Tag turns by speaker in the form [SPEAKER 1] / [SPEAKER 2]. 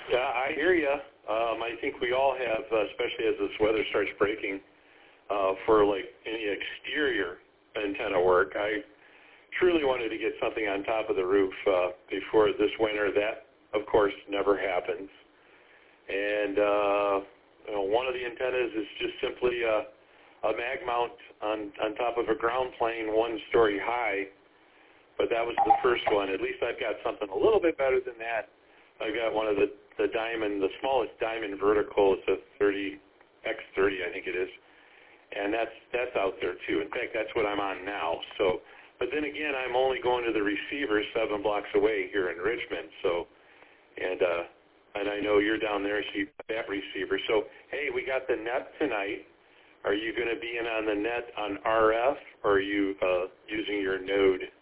[SPEAKER 1] Yeah, I hear you. I think we all have, especially as this weather starts breaking, for like any exterior antenna work. I truly wanted to get something on top of the roof before this winter. That, of course, never happens. And one of the antennas is just simply a mag mount on top of a ground plane, 1 story high. But that was the first one. At least I've got something a little bit better than that. I've got one of the diamond, the smallest diamond vertical. It's a 30x30, I think it is. And that's out there too. In fact, that's what I'm on now. So, but then again, I'm only going to the receiver 7 blocks away here in Richmond. So, and I know you're down there, so you got that receiver. So, hey, we got the net tonight. Are you going to be in on the net on RF, or are you using your node